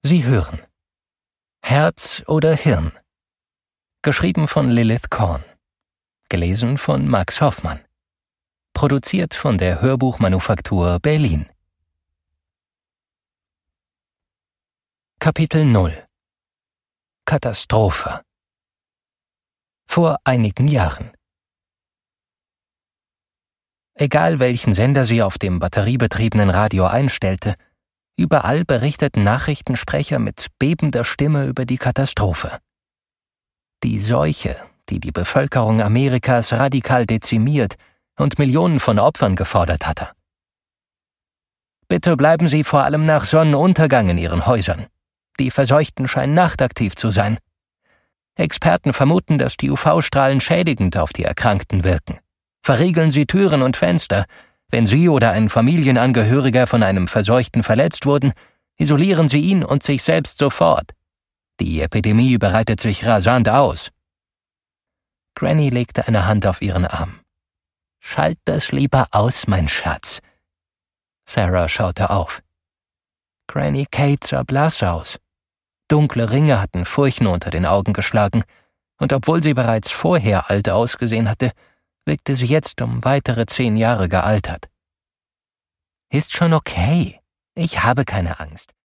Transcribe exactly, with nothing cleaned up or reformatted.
Sie hören Herz oder Hirn? Geschrieben von Lilith Korn. Gelesen von Max Hoffmann. Produziert von der Hörbuchmanufaktur Berlin. Kapitel null. Katastrophe. Vor einigen Jahren. Egal welchen Sender sie auf dem batteriebetriebenen Radio einstellte, überall berichteten Nachrichtensprecher mit bebender Stimme über die Katastrophe. Die Seuche, die die Bevölkerung Amerikas radikal dezimiert und Millionen von Opfern gefordert hatte. Bitte bleiben Sie vor allem nach Sonnenuntergang in Ihren Häusern. Die Verseuchten scheinen nachtaktiv zu sein. Experten vermuten, dass die U V-Strahlen schädigend auf die Erkrankten wirken. Verriegeln Sie Türen und Fenster. Wenn Sie oder ein Familienangehöriger von einem Verseuchten verletzt wurden, isolieren Sie ihn und sich selbst sofort. Die Epidemie breitet sich rasant aus. Granny legte eine Hand auf ihren Arm. »Schalt das lieber aus, mein Schatz.« Sarah schaute auf. Granny Kate sah blass aus. Dunkle Ringe hatten Furchen unter den Augen geschlagen, und obwohl sie bereits vorher alt ausgesehen hatte, wirkte sie jetzt um weitere zehn Jahre gealtert. »Ist schon okay. Ich habe keine Angst.